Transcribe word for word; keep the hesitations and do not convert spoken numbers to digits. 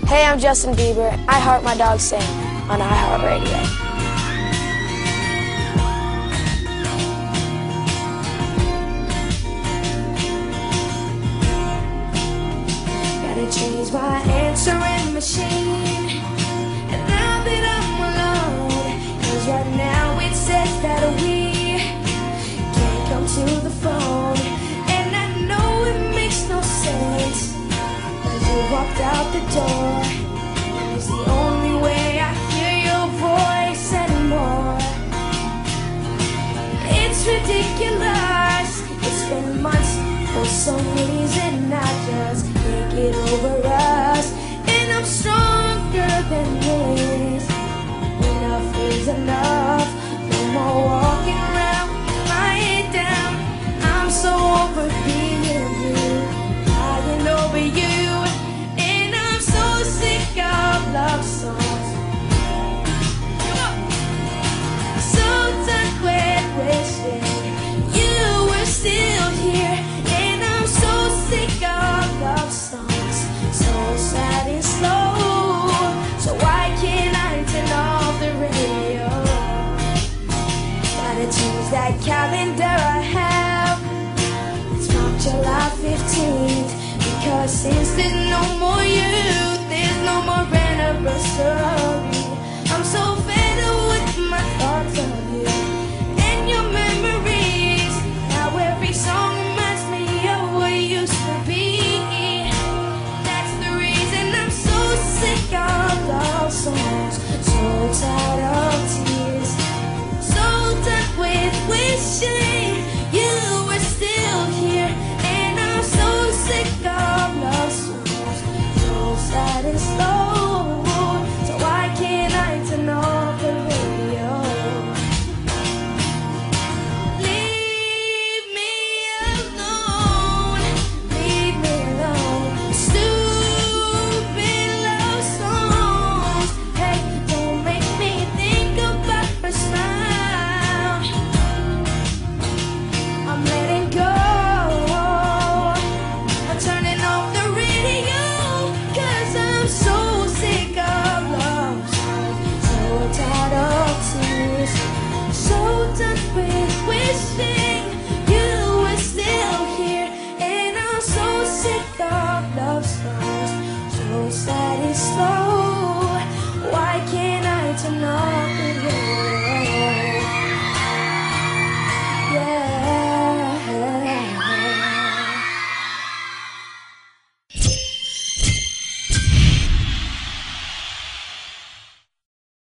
Hey, I'm Justin Bieber. I Heart My Dog Sing on iHeartRadio. Gotta change my answering machine. And now that I'm alone, 'cause right now it says that we can't come to the phone. And I know it makes no sense, 'cause you walked out the door. It's the only way I hear your voice anymore. It's ridiculous. It's been months. For some reason I just can't get over us. And I'm stronger than this. Enough is enough. No more walking around with my head down. I'm so over being blue, crying over you. And I'm so sick of love songs. So done with wishing you were still here. And I'm so sick of love songs, so sad and slow. So why can't I turn off the radio? Gotta choose that calendar I have. It's from July fifteenth. Because since there's no more youth, there's no more anniversary. I'm so fed up with my thoughts of you and your memories. Now every song reminds me of what used to be. That's the reason I'm so sick of love songs, so tired of tears, so done with wishing